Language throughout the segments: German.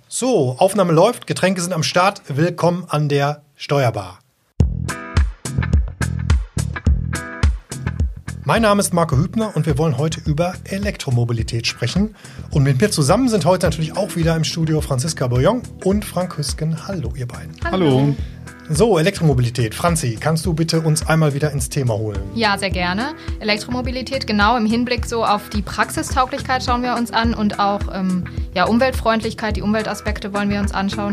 So, Aufnahme läuft, Getränke sind am Start. Willkommen an der Steuerbar. Mein Name ist Marco Hübner und wir wollen heute über Elektromobilität sprechen. Und mit mir zusammen sind heute natürlich auch wieder im Studio Franziska Boyong und Frank Hüsken. Hallo, ihr beiden. Hallo. So, Elektromobilität. Franzi, kannst du bitte uns einmal wieder ins Thema holen? Ja, sehr gerne. Elektromobilität, genau im Hinblick so auf die Praxistauglichkeit schauen wir uns an und auch Umweltfreundlichkeit, die Umweltaspekte wollen wir uns anschauen.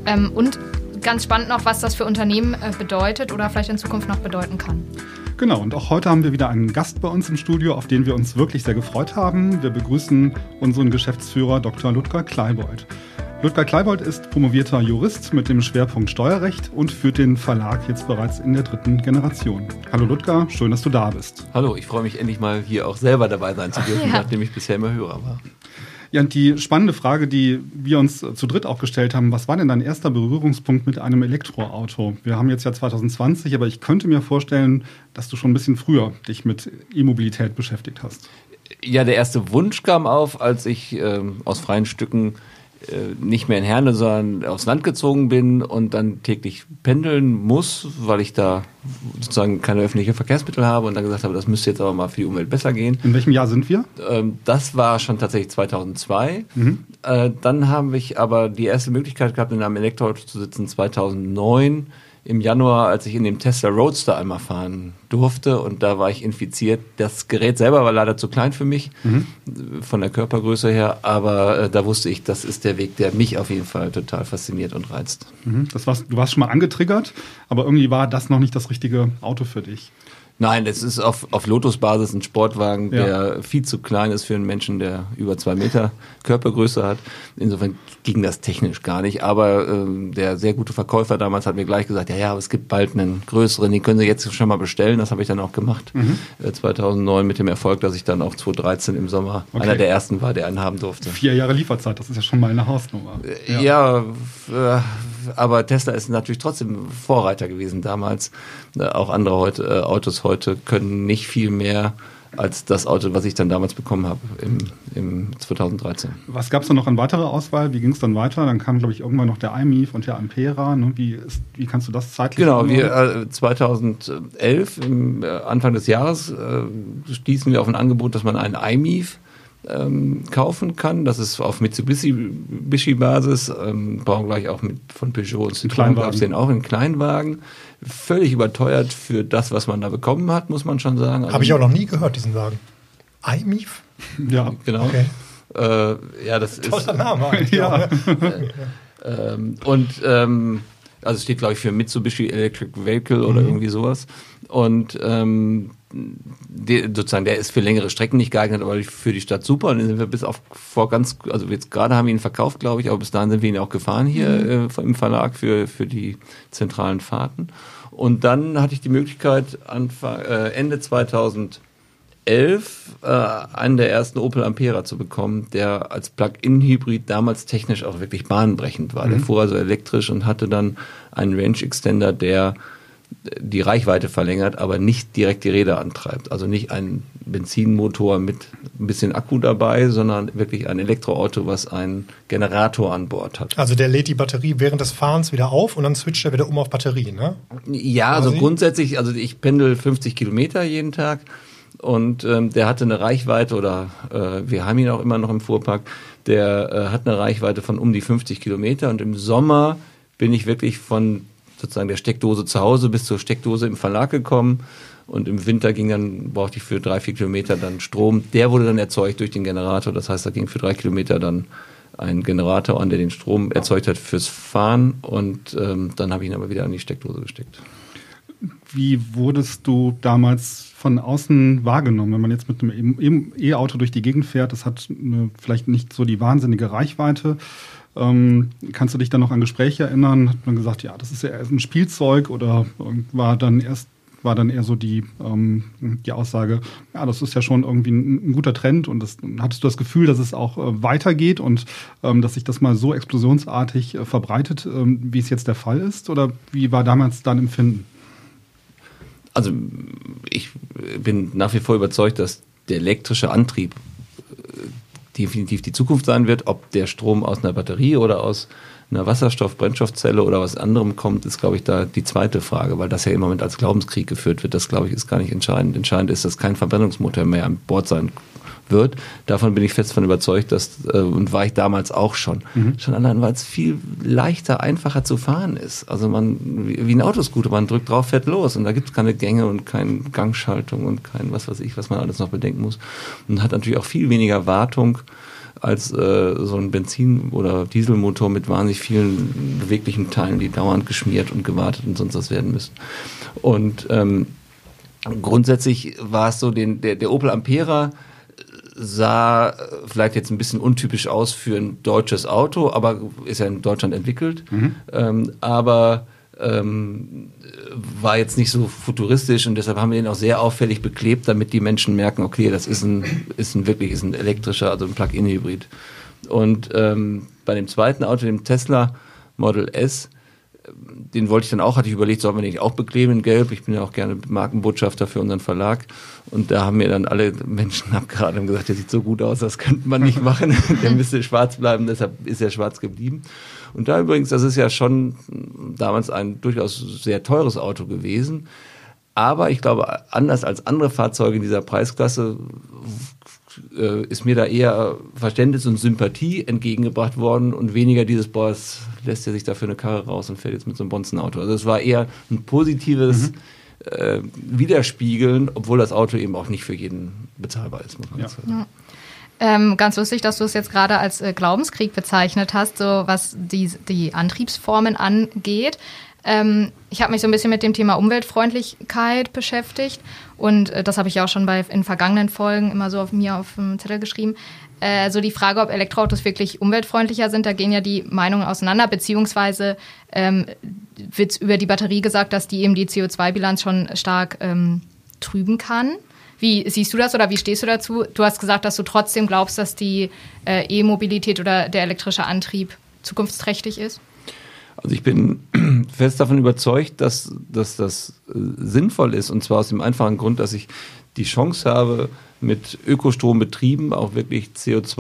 Und ganz spannend noch, was das für Unternehmen bedeutet oder vielleicht in Zukunft noch bedeuten kann. Genau, und auch heute haben wir wieder einen Gast bei uns im Studio, auf den wir uns wirklich sehr gefreut haben. Wir begrüßen unseren Geschäftsführer Dr. Ludger Kleibold. Ludger Kleibold ist promovierter Jurist mit dem Schwerpunkt Steuerrecht und führt den Verlag jetzt bereits in der 3. Generation. Hallo Ludger, schön, dass du da bist. Hallo, ich freue mich endlich mal hier auch selber dabei sein zu dürfen, nachdem ich bisher immer Hörer war. Ja, und die spannende Frage, die wir uns zu dritt auch gestellt haben, was war denn dein erster Berührungspunkt mit einem Elektroauto? Wir haben jetzt ja 2020, aber ich könnte mir vorstellen, dass du schon ein bisschen früher dich mit E-Mobilität beschäftigt hast. Ja, der erste Wunsch kam auf, als ich aus freien Stücken nicht mehr in Herne, sondern aufs Land gezogen bin und dann täglich pendeln muss, weil ich da sozusagen keine öffentlichen Verkehrsmittel habe und dann gesagt habe, das müsste jetzt aber mal für die Umwelt besser gehen. In welchem Jahr sind wir? Das war schon tatsächlich 2002. Dann habe ich aber die erste Möglichkeit gehabt, in einem Elektroauto zu sitzen 2009. Im Januar, als ich in dem Tesla Roadster einmal fahren durfte und da war ich infiziert. Das Gerät selber war leider zu klein für mich, von der Körpergröße her, aber da wusste ich, das ist der Weg, der mich auf jeden Fall total fasziniert und reizt. Du warst schon mal angetriggert, aber irgendwie war das noch nicht das richtige Auto für dich. Nein, es ist auf Lotus-Basis ein Sportwagen, der viel zu klein ist für einen Menschen, der über 2 Meter Körpergröße hat. Insofern ging das technisch gar nicht. Aber der sehr gute Verkäufer damals hat mir gleich gesagt, ja, aber es gibt bald einen größeren, den können Sie jetzt schon mal bestellen. Das habe ich dann auch gemacht. 2009 mit dem Erfolg, dass ich dann auch 2013 im Sommer einer der ersten war, der einen haben durfte. 4 Jahre Lieferzeit, das ist ja schon mal eine Hausnummer. Aber Tesla ist natürlich trotzdem Vorreiter gewesen damals. Auch andere Autos heute können nicht viel mehr als das Auto, was ich dann damals bekommen habe im 2013. Was gab es dann noch an weiterer Auswahl? Wie ging es dann weiter? Dann kam, glaube ich, irgendwann noch der iMIF und der Ampera. Ne? Wie kannst du das zeitlich? Genau, 2011, Anfang des Jahres, stießen wir auf ein Angebot, dass man einen iMIF kaufen kann. Das ist auf Mitsubishi-Basis, baugleich auch von Peugeot und Citroën gab es den auch in Kleinwagen. Völlig überteuert für das, was man da bekommen hat, muss man schon sagen. Also, habe ich auch noch nie gehört, diesen Wagen. iMIF? Ja, genau. Okay. Das ist toller Name eigentlich. Also es steht, glaube ich, für Mitsubishi Electric Vehicle oder irgendwie sowas. Und der ist für längere Strecken nicht geeignet, aber für die Stadt super. Und dann sind wir jetzt gerade haben wir ihn verkauft, glaube ich, aber bis dahin sind wir ihn auch gefahren hier im Verlag für die zentralen Fahrten. Und dann hatte ich die Möglichkeit, Ende 2011 einen der ersten Opel Ampera zu bekommen, der als Plug-in-Hybrid damals technisch auch wirklich bahnbrechend war. Der fuhr also elektrisch und hatte dann einen Range Extender, der die Reichweite verlängert, aber nicht direkt die Räder antreibt. Also nicht ein Benzinmotor mit ein bisschen Akku dabei, sondern wirklich ein Elektroauto, was einen Generator an Bord hat. Also der lädt die Batterie während des Fahrens wieder auf und dann switcht er wieder um auf Batterie, ne? Ja, also grundsätzlich, also ich pendel 50 Kilometer jeden Tag und der hatte eine Reichweite wir haben ihn auch immer noch im Fuhrpark, der hat eine Reichweite von um die 50 Kilometer und im Sommer bin ich wirklich von sozusagen der Steckdose zu Hause bis zur Steckdose im Verlag gekommen und im Winter brauchte ich für 3-4 Kilometer dann Strom. Der wurde dann erzeugt durch den Generator, das heißt, da ging für 3 Kilometer dann ein Generator an, der den Strom erzeugt hat fürs Fahren und dann habe ich ihn aber wieder an die Steckdose gesteckt. Wie wurdest du damals von außen wahrgenommen, wenn man jetzt mit einem E-Auto durch die Gegend fährt? Das hat vielleicht nicht so die wahnsinnige Reichweite. Kannst du dich dann noch an Gespräche erinnern? Hat man gesagt, ja, das ist ja erst ein Spielzeug oder war dann eher so die Aussage, ja, das ist ja schon irgendwie ein guter Trend und hattest du das Gefühl, dass es auch weitergeht und dass sich das mal so explosionsartig verbreitet, wie es jetzt der Fall ist? Oder wie war damals dein Empfinden? Also ich bin nach wie vor überzeugt, dass der elektrische Antrieb definitiv die Zukunft sein wird. Ob der Strom aus einer Batterie oder aus einer Wasserstoff-Brennstoffzelle oder was anderem kommt, ist, glaube ich, da die zweite Frage, weil das ja im Moment als Glaubenskrieg geführt wird. Das, glaube ich, ist gar nicht entscheidend. Entscheidend ist, dass kein Verbrennungsmotor mehr an Bord sein wird. Davon bin ich fest von überzeugt, und war ich damals auch schon. Schon allein, weil es viel leichter, einfacher zu fahren ist. Also wie ein Autoscooter, man drückt drauf, fährt los und da gibt es keine Gänge und keine Gangschaltung und kein was weiß ich, was man alles noch bedenken muss. Und hat natürlich auch viel weniger Wartung als so ein Benzin- oder Dieselmotor mit wahnsinnig vielen beweglichen Teilen, die dauernd geschmiert und gewartet und sonst was werden müssen. Und grundsätzlich war es so, der Opel Ampera sah vielleicht jetzt ein bisschen untypisch aus für ein deutsches Auto, aber ist ja in Deutschland entwickelt, aber war jetzt nicht so futuristisch und deshalb haben wir ihn auch sehr auffällig beklebt, damit die Menschen merken, okay, das ist ein elektrischer, also ein Plug-in-Hybrid. Und bei dem zweiten Auto, dem Tesla Model S, den wollte ich dann auch, hatte ich überlegt, sollen wir den nicht auch bekleben in Gelb? Ich bin ja auch gerne Markenbotschafter für unseren Verlag. Und da haben mir dann alle Menschen abgeraten und gesagt, der sieht so gut aus, das könnte man nicht machen. Der müsste schwarz bleiben, deshalb ist er schwarz geblieben. Und da übrigens, das ist ja schon damals ein durchaus sehr teures Auto gewesen. Aber ich glaube, anders als andere Fahrzeuge in dieser Preisklasse ist mir da eher Verständnis und Sympathie entgegengebracht worden und weniger dieses, es lässt ja sich dafür eine Karre raus und fährt jetzt mit so einem Bonzenauto. Also es war eher ein positives Widerspiegeln, obwohl das Auto eben auch nicht für jeden bezahlbar ist, muss man sagen. Ja. Ganz lustig, dass du es jetzt gerade als Glaubenskrieg bezeichnet hast, so was die Antriebsformen angeht. Ich habe mich so ein bisschen mit dem Thema Umweltfreundlichkeit beschäftigt und das habe ich auch schon in vergangenen Folgen immer so auf dem Zettel geschrieben. So die Frage, ob Elektroautos wirklich umweltfreundlicher sind, da gehen ja die Meinungen auseinander, beziehungsweise wird über die Batterie gesagt, dass die eben die CO2-Bilanz schon stark trüben kann. Wie siehst du das oder wie stehst du dazu? Du hast gesagt, dass du trotzdem glaubst, dass die E-Mobilität oder der elektrische Antrieb zukunftsträchtig ist. Also ich bin fest davon überzeugt, dass das sinnvoll ist, und zwar aus dem einfachen Grund, dass ich die Chance habe, mit Ökostrom betrieben auch wirklich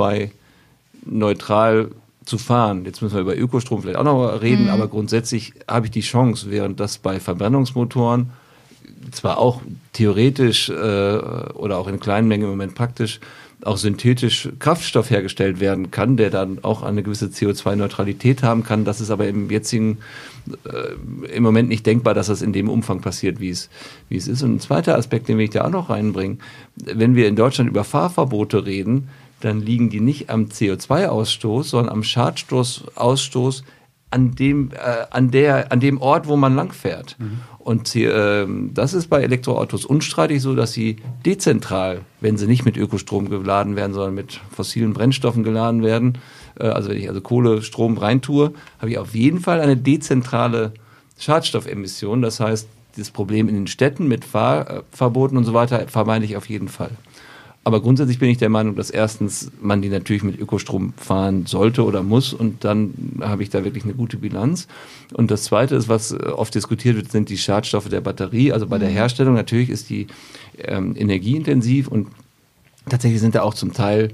CO2-neutral zu fahren. Jetzt müssen wir über Ökostrom vielleicht auch noch reden, aber grundsätzlich habe ich die Chance, während das bei Verbrennungsmotoren zwar auch theoretisch oder auch in kleinen Mengen im Moment praktisch auch synthetisch Kraftstoff hergestellt werden kann, der dann auch eine gewisse CO2-Neutralität haben kann. Das ist aber im Moment nicht denkbar, dass das in dem Umfang passiert, wie es ist. Und ein zweiter Aspekt, den will ich da auch noch reinbringen. Wenn wir in Deutschland über Fahrverbote reden, dann liegen die nicht am CO2-Ausstoß, sondern am Schadstoffausstoß an dem Ort, wo man langfährt. Und das ist bei Elektroautos unstreitig so, dass sie dezentral, wenn sie nicht mit Ökostrom geladen werden, sondern mit fossilen Brennstoffen geladen werden, also wenn ich Kohlestrom reintue, habe ich auf jeden Fall eine dezentrale Schadstoffemission. Das heißt, das Problem in den Städten mit Fahrverboten und so weiter vermeide ich auf jeden Fall. Aber grundsätzlich bin ich der Meinung, dass erstens man die natürlich mit Ökostrom fahren sollte oder muss und dann habe ich da wirklich eine gute Bilanz. Und das Zweite ist, was oft diskutiert wird, sind die Schadstoffe der Batterie. Also bei der Herstellung natürlich ist die energieintensiv und tatsächlich sind da auch zum Teil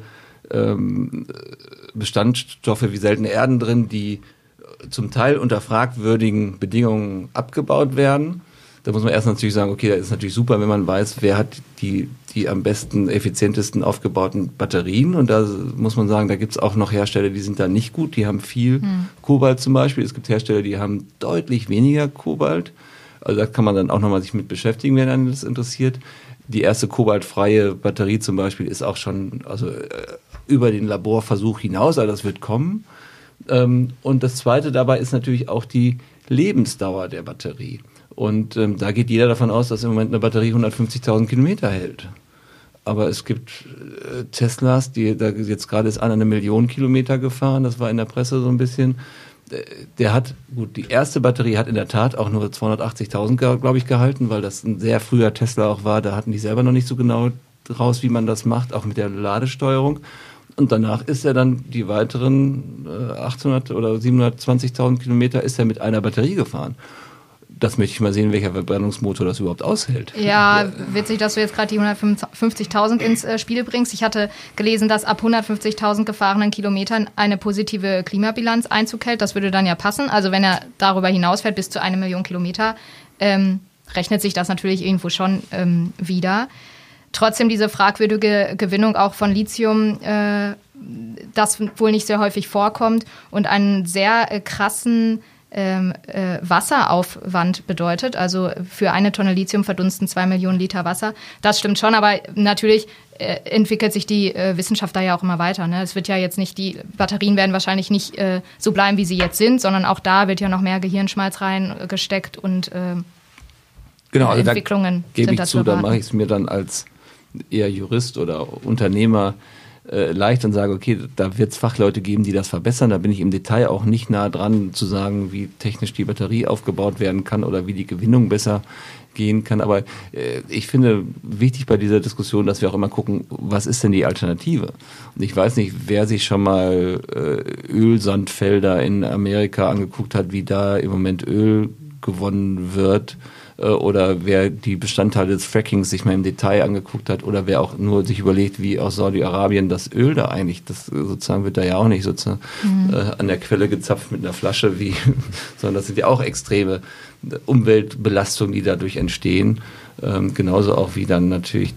Bestandstoffe wie seltene Erden drin, die zum Teil unter fragwürdigen Bedingungen abgebaut werden. Da muss man erst natürlich sagen, okay, das ist natürlich super, wenn man weiß, wer hat die am besten, effizientesten aufgebauten Batterien. Und da muss man sagen, da gibt es auch noch Hersteller, die sind da nicht gut. Die haben viel Kobalt zum Beispiel. Es gibt Hersteller, die haben deutlich weniger Kobalt. Also da kann man dann auch nochmal sich mit beschäftigen, wenn einen das interessiert. Die erste kobaltfreie Batterie zum Beispiel ist auch schon über den Laborversuch hinaus, also das wird kommen. Und das Zweite dabei ist natürlich auch die Lebensdauer der Batterie. Und da geht jeder davon aus, dass im Moment eine Batterie 150.000 Kilometer hält. Aber es gibt Teslas, die da jetzt gerade ist einer 1 Million Kilometer gefahren, das war in der Presse so ein bisschen. Die erste Batterie hat in der Tat auch nur 280.000, glaube ich, gehalten, weil das ein sehr früher Tesla auch war. Da hatten die selber noch nicht so genau raus, wie man das macht, auch mit der Ladesteuerung. Und danach ist er dann die weiteren 800 oder 720.000 Kilometer ist er mit einer Batterie gefahren. das möchte ich mal sehen, welcher Verbrennungsmotor das überhaupt aushält. Ja, witzig, dass du jetzt gerade die 150.000 ins Spiel bringst. Ich hatte gelesen, dass ab 150.000 gefahrenen Kilometern eine positive Klimabilanz Einzug hält. Das würde dann ja passen. Also wenn er darüber hinausfährt, bis zu 1 Million Kilometer, rechnet sich das natürlich irgendwo schon wieder. Trotzdem diese fragwürdige Gewinnung auch von Lithium, das wohl nicht sehr häufig vorkommt und einen sehr krassen Wasseraufwand bedeutet. Also für 1 Tonne Lithium verdunsten 2 Millionen Liter Wasser. Das stimmt schon, aber natürlich entwickelt sich die Wissenschaft da ja auch immer weiter. Ne? Es wird ja jetzt nicht, die Batterien werden wahrscheinlich nicht so bleiben, wie sie jetzt sind, sondern auch da wird ja noch mehr Gehirnschmalz reingesteckt und genau, also Entwicklungen da gebe sind ich dazu zu, da erwarten. mache ich es mir dann als eher Jurist oder Unternehmer leicht und sage, okay, da wird es Fachleute geben, die das verbessern. Da bin ich im Detail auch nicht nah dran zu sagen, wie technisch die Batterie aufgebaut werden kann oder wie die Gewinnung besser gehen kann. Aber ich finde wichtig bei dieser Diskussion, dass wir auch immer gucken, was ist denn die Alternative? Und ich weiß nicht, wer sich schon mal Ölsandfelder in Amerika angeguckt hat, wie da im Moment Öl gewonnen wird, oder wer die Bestandteile des Frackings sich mal im Detail angeguckt hat oder wer auch nur sich überlegt, wie aus Saudi-Arabien das Öl da eigentlich, das sozusagen wird da ja auch nicht sozusagen an der Quelle gezapft mit einer Flasche, sondern das sind ja auch extreme Umweltbelastungen, die dadurch entstehen. Genauso auch wie dann natürlich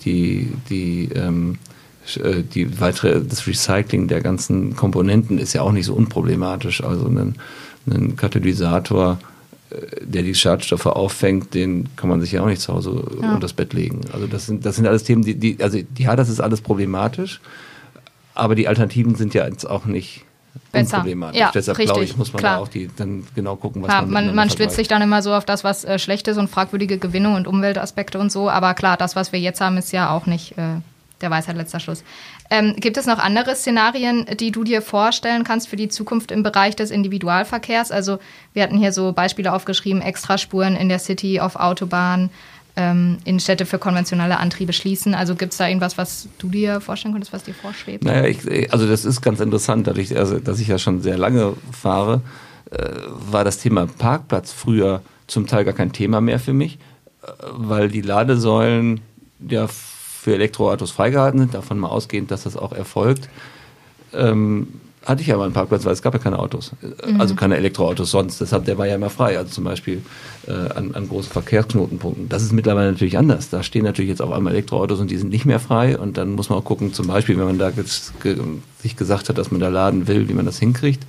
das Recycling der ganzen Komponenten ist ja auch nicht so unproblematisch. Also ein Katalysator, der die Schadstoffe auffängt, den kann man sich ja auch nicht zu Hause unter das Bett legen. Also das sind alles Themen, das ist alles problematisch, aber die Alternativen sind ja jetzt auch nicht unproblematisch. Ja, deshalb richtig, glaube ich, muss man klar. da auch dann genau gucken, was Ja, man stützt vergleicht. sich dann immer so auf das, was schlecht ist und fragwürdige Gewinnung und Umweltaspekte und so, aber klar, das, was wir jetzt haben, ist ja auch nicht der Weisheit letzter Schluss. Gibt es noch andere Szenarien, die du dir vorstellen kannst für die Zukunft im Bereich des Individualverkehrs? Also wir hatten hier so Beispiele aufgeschrieben, Extraspuren in der City, auf Autobahnen, Innenstädte für konventionelle Antriebe schließen. Also gibt es da irgendwas, was du dir vorstellen könntest, was dir vorschwebt? Naja, also das ist ganz interessant, dadurch, dass ich ja schon sehr lange fahre, war das Thema Parkplatz früher zum Teil gar kein Thema mehr für mich, weil die Ladesäulen ja für Elektroautos freigehalten sind, davon mal ausgehend, dass das auch erfolgt, hatte ich ja mal einen Parkplatz, weil es gab ja keine Autos, also keine Elektroautos sonst, deshalb der war ja immer frei, also zum Beispiel an großen Verkehrsknotenpunkten. Das ist mittlerweile natürlich anders, da stehen natürlich jetzt auf einmal Elektroautos und die sind nicht mehr frei und dann muss man auch gucken, zum Beispiel, wenn man da sich gesagt hat, dass man da laden will, wie man das hinkriegt.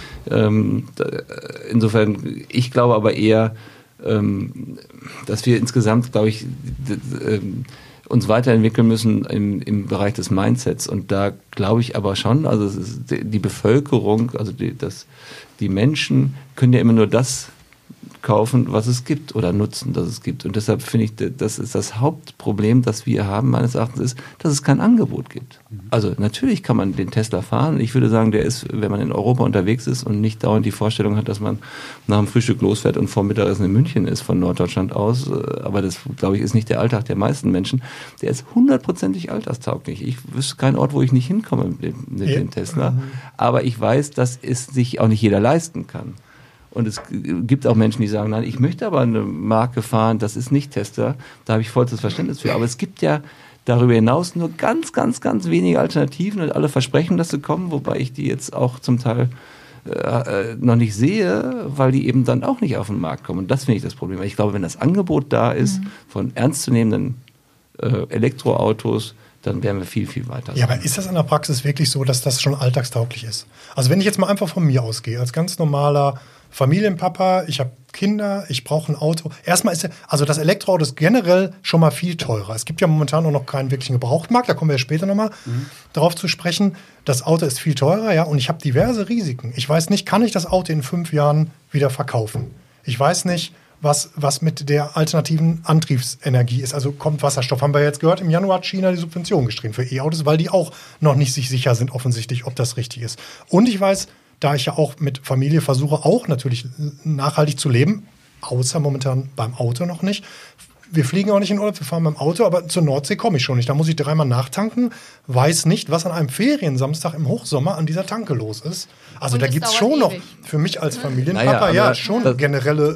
Insofern, ich glaube aber eher, dass wir insgesamt, glaube ich, uns weiterentwickeln müssen im Bereich des Mindsets. Und da glaube ich aber schon, also es ist die Bevölkerung, also die Menschen können ja immer nur das kaufen, was es gibt oder nutzen, das es gibt. Und deshalb finde ich, das ist das Hauptproblem, das wir haben, meines Erachtens, ist, dass es kein Angebot gibt. Also natürlich kann man den Tesla fahren. Ich würde sagen, der ist, wenn man in Europa unterwegs ist und nicht dauernd die Vorstellung hat, dass man nach dem Frühstück losfährt und vor Mittagessen in München ist von Norddeutschland aus, aber das, glaube ich, ist nicht der Alltag der meisten Menschen, der ist 100%ig alltagstauglich. Ich wüsste keinen Ort, wo ich nicht hinkomme mit dem Tesla. Aber ich weiß, dass es sich auch nicht jeder leisten kann. Und es gibt auch Menschen, die sagen, nein, ich möchte aber eine Marke fahren, das ist nicht Tesla. Da habe ich vollstes Verständnis für. Aber es gibt ja darüber hinaus nur ganz, ganz, ganz wenige Alternativen und alle versprechen, dass sie kommen, wobei ich die jetzt auch zum Teil noch nicht sehe, weil die eben dann auch nicht auf den Markt kommen. Und das finde ich das Problem. Ich glaube, wenn das Angebot da ist von ernstzunehmenden Elektroautos, dann wären wir viel, viel weiter. Ja, aber ist das in der Praxis wirklich so, dass das schon alltagstauglich ist? Also wenn ich jetzt mal einfach von mir ausgehe, als ganz normaler Familienpapa, ich habe Kinder, ich brauche ein Auto. Erstmal ist also das Elektroauto ist generell schon mal viel teurer. Es gibt ja momentan auch noch keinen wirklichen Gebrauchtmarkt, da kommen wir ja später nochmal darauf zu sprechen. Das Auto ist viel teurer, ja, und ich habe diverse Risiken. Ich weiß nicht, kann ich das Auto in 5 Jahren wieder verkaufen? Ich weiß nicht, was mit der alternativen Antriebsenergie ist. Also kommt Wasserstoff, haben wir jetzt gehört, im Januar hat China die Subvention gestrichen für E-Autos, weil die auch noch nicht sich sicher sind offensichtlich, ob das richtig ist. Und ich weiß, da ich ja auch mit Familie versuche, auch natürlich nachhaltig zu leben, außer momentan beim Auto noch nicht. Wir fliegen auch nicht in Urlaub, wir fahren beim Auto, aber zur Nordsee komme ich schon nicht. Da muss ich 3-mal nachtanken, weiß nicht, was an einem Feriensamstag im Hochsommer an dieser Tanke los ist. Also Und da es gibt es dauert schon noch ewig. für mich als Familienpapa Naja, schon das generelle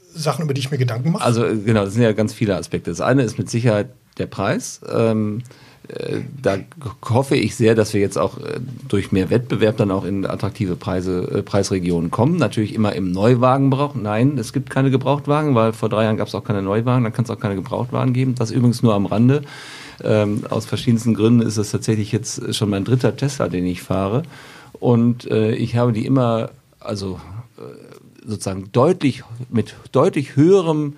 Sachen, über die ich mir Gedanken mache? Also genau, das sind ja ganz viele Aspekte. Das eine ist mit Sicherheit der Preis. Da hoffe ich sehr, dass wir jetzt auch durch mehr Wettbewerb dann auch in attraktive Preisregionen kommen. Natürlich immer im Neuwagenbereich. Nein, es gibt keine Gebrauchtwagen, weil vor 3 Jahren gab es auch keine Neuwagen, dann kann es auch keine Gebrauchtwagen geben. Das übrigens nur am Rande. Aus verschiedensten Gründen ist es tatsächlich jetzt schon mein 3. Tesla, den ich fahre. Und ich habe die immer, also sozusagen mit deutlich höherem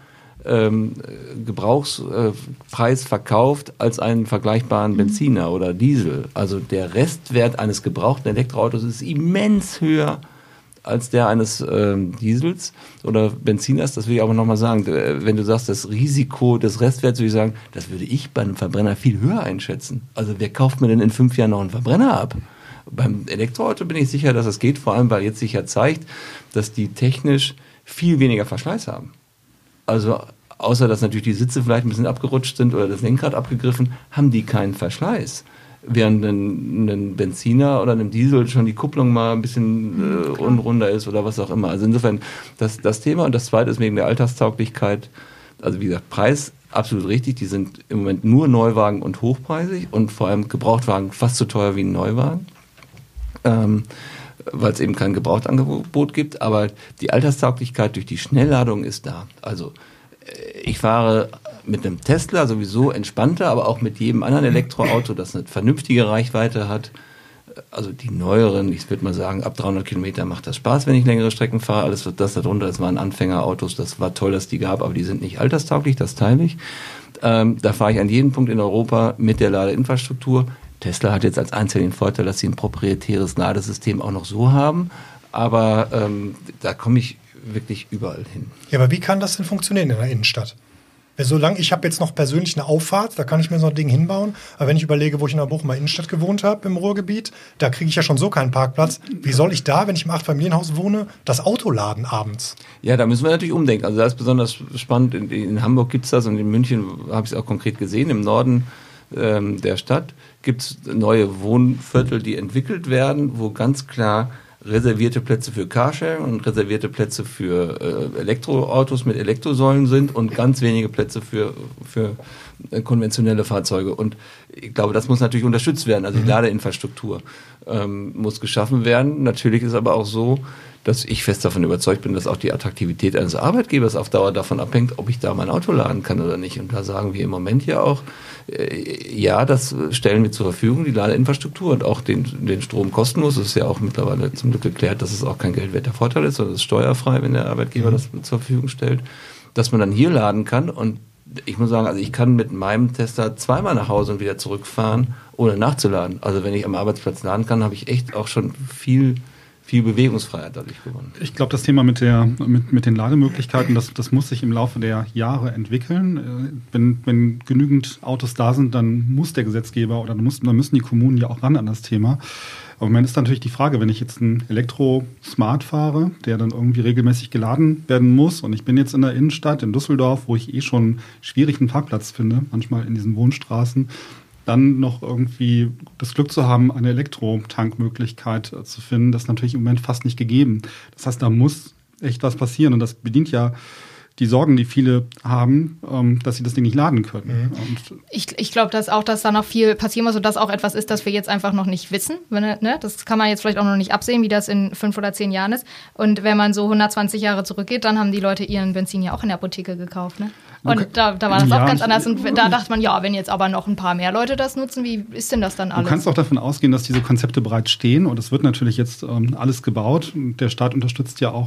Gebrauchspreis verkauft als einen vergleichbaren Benziner oder Diesel. Also der Restwert eines gebrauchten Elektroautos ist immens höher als der eines Diesels oder Benziners. Das will ich aber nochmal sagen. Wenn du sagst, das Risiko des Restwerts, würde ich sagen, das würde ich bei einem Verbrenner viel höher einschätzen. Also wer kauft mir denn in 5 Jahren noch einen Verbrenner ab? Beim Elektroauto bin ich sicher, dass es geht, vor allem weil jetzt sich ja zeigt, dass die technisch viel weniger Verschleiß haben. Also außer dass natürlich die Sitze vielleicht ein bisschen abgerutscht sind oder das Lenkrad abgegriffen, haben die keinen Verschleiß. Während ein Benziner oder einem Diesel schon die Kupplung mal ein bisschen unrunder ist oder was auch immer. Also insofern das Thema. Und das Zweite ist wegen der Alltagstauglichkeit. Also wie gesagt, Preis absolut richtig. Die sind im Moment nur Neuwagen und hochpreisig und vor allem Gebrauchtwagen fast so teuer wie ein Neuwagen. Weil es eben kein Gebrauchtangebot gibt, aber die Alltagstauglichkeit durch die Schnellladung ist da. Also ich fahre mit einem Tesla sowieso entspannter, aber auch mit jedem anderen Elektroauto, das eine vernünftige Reichweite hat. Also die neueren, ich würde mal sagen, ab 300 Kilometer macht das Spaß, wenn ich längere Strecken fahre. Alles das darunter, das waren Anfängerautos, das war toll, dass die gab, aber die sind nicht alterstauglich, das teile ich. Da fahre ich an jedem Punkt in Europa mit der Ladeinfrastruktur. Tesla hat jetzt als einzigen den Vorteil, dass sie ein proprietäres Ladesystem auch noch so haben, aber da komme ich wirklich überall hin. Ja, aber wie kann das denn funktionieren in der Innenstadt? Solange ich habe jetzt noch persönlich eine Auffahrt, da kann ich mir so ein Ding hinbauen, aber wenn ich überlege, wo ich in der Bochumer Innenstadt gewohnt habe, im Ruhrgebiet, da kriege ich ja schon so keinen Parkplatz. Wie soll ich da, wenn ich im 8-Familienhaus wohne, das Auto laden abends? Ja, da müssen wir natürlich umdenken. Also das ist besonders spannend. In Hamburg gibt es das und in München habe ich es auch konkret gesehen, im Norden der Stadt gibt es neue Wohnviertel, die entwickelt werden, wo ganz klar reservierte Plätze für Carsharing und reservierte Plätze für Elektroautos mit Elektrosäulen sind und ganz wenige Plätze für konventionelle Fahrzeuge. Und ich glaube, das muss natürlich unterstützt werden. Also die Ladeinfrastruktur muss geschaffen werden. Natürlich ist aber auch so, dass ich fest davon überzeugt bin, dass auch die Attraktivität eines Arbeitgebers auf Dauer davon abhängt, ob ich da mein Auto laden kann oder nicht. Und da sagen wir im Moment ja auch, ja, das stellen wir zur Verfügung, die Ladeinfrastruktur und auch den Strom kostenlos. Es ist ja auch mittlerweile zum Glück geklärt, dass es auch kein geldwerter Vorteil ist, sondern es ist steuerfrei, wenn der Arbeitgeber das zur Verfügung stellt, dass man dann hier laden kann. Und ich muss sagen, also ich kann mit meinem Tesla 2-mal nach Hause und wieder zurückfahren, ohne nachzuladen. Also wenn ich am Arbeitsplatz laden kann, habe ich echt auch schon viel Bewegungsfreiheit dadurch gewonnen. Ich glaube, das Thema mit den Lademöglichkeiten, das muss sich im Laufe der Jahre entwickeln. Wenn genügend Autos da sind, dann muss der Gesetzgeber oder dann müssen die Kommunen ja auch ran an das Thema. Aber im Moment ist natürlich die Frage, wenn ich jetzt einen Elektro-Smart fahre, der dann irgendwie regelmäßig geladen werden muss und ich bin jetzt in der Innenstadt in Düsseldorf, wo ich schon schwierig einen Parkplatz finde, manchmal in diesen Wohnstraßen, dann noch irgendwie das Glück zu haben, eine Elektrotankmöglichkeit zu finden, das ist natürlich im Moment fast nicht gegeben. Das heißt, da muss echt was passieren und das bedient ja die Sorgen, die viele haben, dass sie das Ding nicht laden können. Und ich glaube, dass da noch viel passieren muss und das auch etwas ist, das wir jetzt einfach noch nicht wissen. Das kann man jetzt vielleicht auch noch nicht absehen, wie das in 5 oder 10 Jahren ist. Und wenn man so 120 Jahre zurückgeht, dann haben die Leute ihren Benzin ja auch in der Apotheke gekauft. Ne? Und okay. da war das auch ganz anders. Und da dachte man, ja, wenn jetzt aber noch ein paar mehr Leute das nutzen, wie ist denn das dann alles? Du kannst auch davon ausgehen, dass diese Konzepte bereits stehen und es wird natürlich jetzt alles gebaut. Der Staat unterstützt ja auch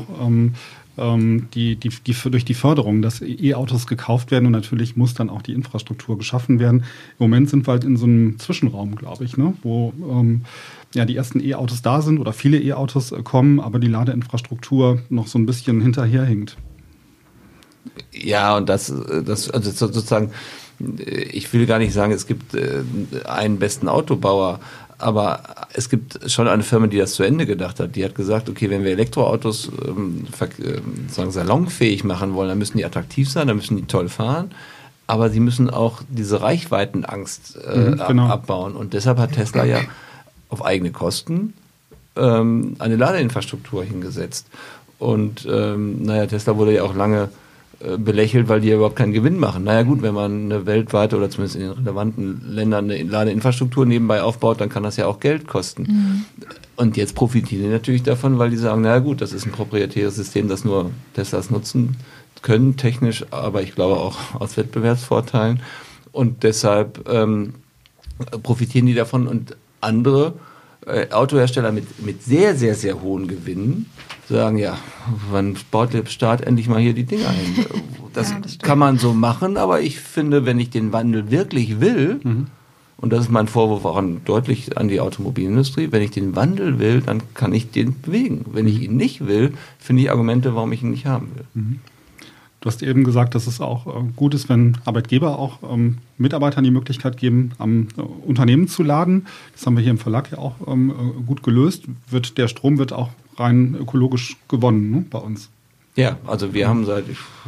durch die Förderung, dass E-Autos gekauft werden und natürlich muss dann auch die Infrastruktur geschaffen werden. Im Moment sind wir halt in so einem Zwischenraum, glaube ich, ne? Wo die ersten E-Autos da sind oder viele E-Autos kommen, aber die Ladeinfrastruktur noch so ein bisschen hinterherhinkt. Ja, und das also sozusagen, ich will gar nicht sagen, es gibt einen besten Autobauer, aber es gibt schon eine Firma, die das zu Ende gedacht hat. Die hat gesagt, okay, wenn wir Elektroautos salonfähig machen wollen, dann müssen die attraktiv sein, dann müssen die toll fahren, aber sie müssen auch diese Reichweitenangst abbauen. Und deshalb hat Tesla ja auf eigene Kosten eine Ladeinfrastruktur hingesetzt. Und Tesla wurde ja auch lange belächelt, weil die ja überhaupt keinen Gewinn machen. Naja gut, wenn man eine weltweite oder zumindest in den relevanten Ländern eine Ladeinfrastruktur nebenbei aufbaut, dann kann das ja auch Geld kosten. Und jetzt profitieren die natürlich davon, weil die sagen, naja gut, das ist ein proprietäres System, das nur Teslas nutzen können, technisch, aber ich glaube auch aus Wettbewerbsvorteilen. Und deshalb profitieren die davon und andere Autohersteller mit sehr, sehr, sehr hohen Gewinnen sagen, ja, wann baut der Staat endlich mal hier die Dinger ein? Das kann man so machen, aber ich finde, wenn ich den Wandel wirklich will, und das ist mein Vorwurf auch deutlich an die Automobilindustrie, wenn ich den Wandel will, dann kann ich den bewegen. Wenn ich ihn nicht will, finde ich Argumente, warum ich ihn nicht haben will. Du hast eben gesagt, dass es auch gut ist, wenn Arbeitgeber auch Mitarbeitern die Möglichkeit geben, am Unternehmen zu laden. Das haben wir hier im Verlag ja auch gut gelöst. Der Strom wird auch rein ökologisch gewonnen, ne, bei uns. Ja, also wir haben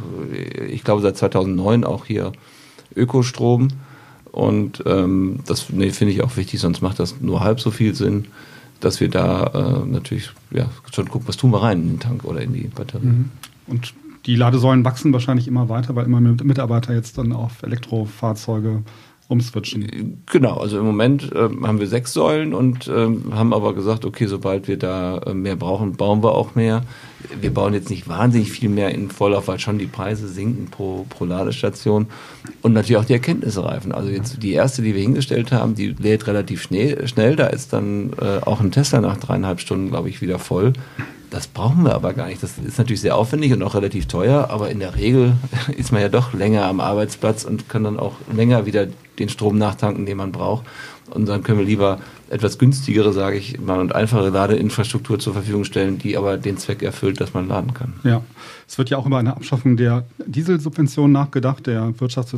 ich glaube seit 2009 auch hier Ökostrom. Und das finde ich auch wichtig, sonst macht das nur halb so viel Sinn, dass wir da natürlich schon gucken, was tun wir rein in den Tank oder in die Batterie. Und die Ladesäulen wachsen wahrscheinlich immer weiter, weil immer mehr Mitarbeiter jetzt dann auf Elektrofahrzeuge umswitchen. Genau, also im Moment haben wir 6 Säulen und haben aber gesagt, okay, sobald wir da mehr brauchen, bauen wir auch mehr. Wir bauen jetzt nicht wahnsinnig viel mehr in Vorlauf, weil schon die Preise sinken pro Ladestation und natürlich auch die Erkenntnisse reifen. Also jetzt die erste, die wir hingestellt haben, die lädt relativ schnell. Da ist dann auch ein Tesla nach 3,5 Stunden, glaube ich, wieder voll. Das brauchen wir aber gar nicht. Das ist natürlich sehr aufwendig und auch relativ teuer, aber in der Regel ist man ja doch länger am Arbeitsplatz und kann dann auch länger wieder den Strom nachtanken, den man braucht. Und dann können wir lieber etwas günstigere, sage ich mal, und einfache Ladeinfrastruktur zur Verfügung stellen, die aber den Zweck erfüllt, dass man laden kann. Ja, es wird ja auch über eine Abschaffung der Dieselsubvention nachgedacht. Der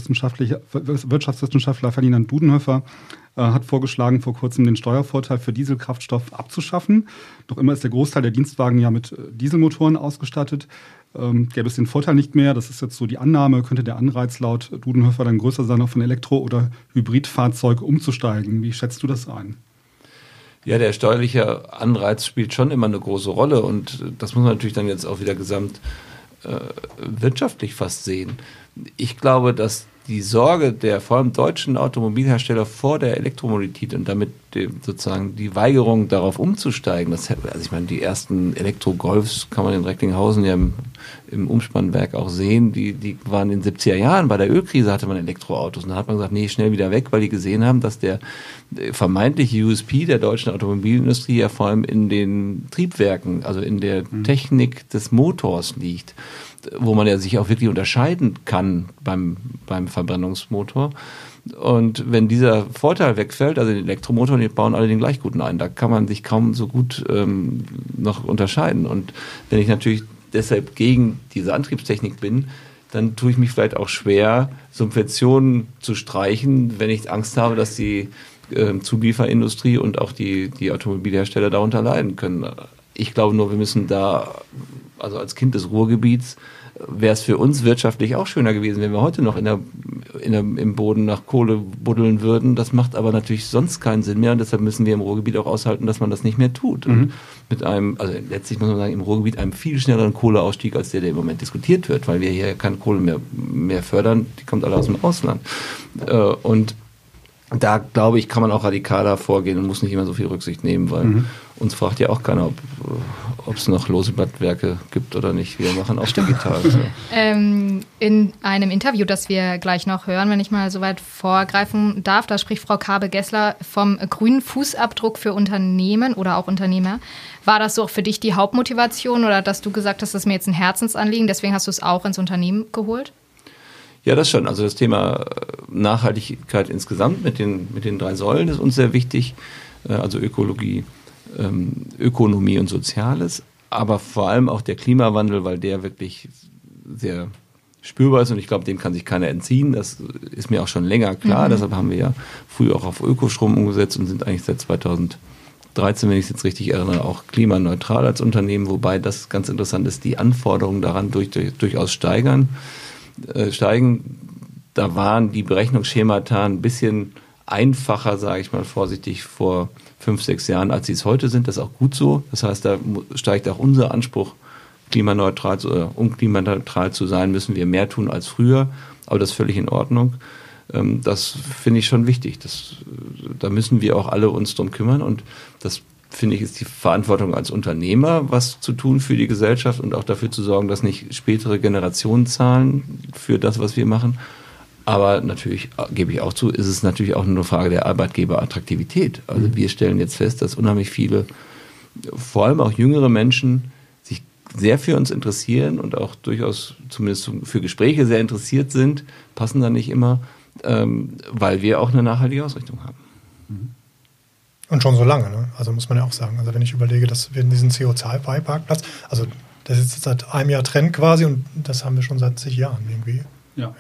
Wirtschaftswissenschaftler Ferdinand Dudenhöfer hat vorgeschlagen, vor kurzem den Steuervorteil für Dieselkraftstoff abzuschaffen. Noch immer ist der Großteil der Dienstwagen ja mit Dieselmotoren ausgestattet. Gäbe es den Vorteil nicht mehr, das ist jetzt so die Annahme, könnte der Anreiz laut Dudenhöfer dann größer sein, auf ein Elektro- oder Hybridfahrzeug umzusteigen. Wie schätzt du das ein? Ja, der steuerliche Anreiz spielt schon immer eine große Rolle und das muss man natürlich dann jetzt auch wieder gesamt wirtschaftlich fast sehen. Ich glaube, dass die Sorge der vor allem deutschen Automobilhersteller vor der Elektromobilität und damit sozusagen die Weigerung darauf umzusteigen, also ich meine, die ersten Elektro-Golfs kann man in Recklinghausen ja im Umspannwerk auch sehen, die waren in den 70er Jahren, bei der Ölkrise hatte man Elektroautos und da hat man gesagt, nee, schnell wieder weg, weil die gesehen haben, dass der vermeintliche USP der deutschen Automobilindustrie ja vor allem in den Triebwerken, also in der Technik des Motors liegt, wo man ja sich auch wirklich unterscheiden kann beim Verbrennungsmotor. Und wenn dieser Vorteil wegfällt, also den Elektromotor, die bauen alle den gleich guten ein, da kann man sich kaum so gut noch unterscheiden. Und wenn ich natürlich deshalb gegen diese Antriebstechnik bin, dann tue ich mich vielleicht auch schwer, Subventionen zu streichen, wenn ich Angst habe, dass die Zulieferindustrie und auch die Automobilhersteller darunter leiden können. Ich glaube nur, wir müssen da, also als Kind des Ruhrgebiets, wäre es für uns wirtschaftlich auch schöner gewesen, wenn wir heute noch im Boden nach Kohle buddeln würden. Das macht aber natürlich sonst keinen Sinn mehr und deshalb müssen wir im Ruhrgebiet auch aushalten, dass man das nicht mehr tut. Und mit also letztlich muss man sagen, im Ruhrgebiet einem viel schnelleren Kohleausstieg als der im Moment diskutiert wird, weil wir hier keine Kohle mehr fördern, die kommt alle aus dem Ausland. Und da, glaube ich, kann man auch radikaler vorgehen und muss nicht immer so viel Rücksicht nehmen, weil uns fragt ja auch keiner, ob es noch lose Blattwerke gibt oder nicht. Wir machen auch digital. In einem Interview, das wir gleich noch hören, wenn ich mal so weit vorgreifen darf, da spricht Frau Kabe-Gessler vom grünen Fußabdruck für Unternehmen oder auch Unternehmer. War das so für dich die Hauptmotivation oder dass du gesagt hast, das ist mir jetzt ein Herzensanliegen, deswegen hast du es auch ins Unternehmen geholt? Ja, das schon. Also das Thema Nachhaltigkeit insgesamt mit den 3 Säulen ist uns sehr wichtig. Also Ökologie, Ökonomie und Soziales. Aber vor allem auch der Klimawandel, weil der wirklich sehr spürbar ist und ich glaube, dem kann sich keiner entziehen. Das ist mir auch schon länger klar. Deshalb haben wir ja früher auch auf Ökostrom umgesetzt und sind eigentlich seit 2013, wenn ich es jetzt richtig erinnere, auch klimaneutral als Unternehmen. Wobei das ganz interessant ist, die Anforderungen daran durchaus steigen. Da waren die Berechnungsschemata ein bisschen einfacher, sage ich mal vorsichtig, vor 5, 6 Jahren, als sie es heute sind. Das ist auch gut so. Das heißt, da steigt auch unser Anspruch klimaneutral um klimaneutral zu sein, müssen wir mehr tun als früher. Aber das ist völlig in Ordnung. Das finde ich schon wichtig. Da müssen wir auch alle uns drum kümmern. Und das, finde ich, ist die Verantwortung als Unternehmer, was zu tun für die Gesellschaft und auch dafür zu sorgen, dass nicht spätere Generationen zahlen für das, was wir machen. Aber natürlich, gebe ich auch zu, ist es natürlich auch eine Frage der Arbeitgeberattraktivität. Also wir stellen jetzt fest, dass unheimlich viele, vor allem auch jüngere Menschen, sich sehr für uns interessieren und auch durchaus zumindest für Gespräche sehr interessiert sind, passen da nicht immer, weil wir auch eine nachhaltige Ausrichtung haben. Und schon so lange, ne? Also muss man ja auch sagen. Also wenn ich überlege, dass wir in diesen CO2-Parkplatz, also das ist jetzt seit einem Jahr Trend quasi und das haben wir schon seit zig Jahren irgendwie. Ja.